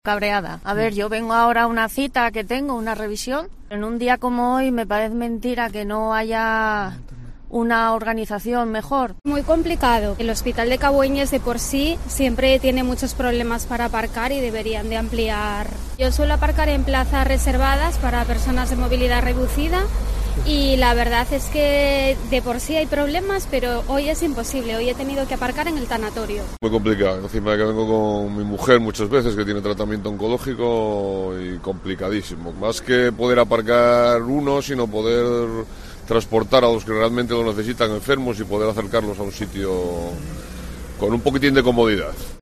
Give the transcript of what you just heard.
Cabreada. A ver, yo vengo ahora a una cita que tengo, una revisión. En un día como hoy me parece mentira que no haya una organización mejor. Muy complicado. El hospital de Cabueñes de por sí siempre tiene muchos problemas para aparcar y deberían de ampliar. Yo suelo aparcar en plazas reservadas para personas de movilidad reducida y la verdad es que de por sí hay problemas, pero hoy es imposible. Hoy he tenido que aparcar en el tanatorio. Muy complicado. Encima que vengo con mi mujer muchas veces que tiene tratamiento oncológico y complicadísimo. Más que poder aparcar uno, sino poder transportar a los que realmente lo necesitan enfermos y poder acercarlos a un sitio con un poquitín de comodidad.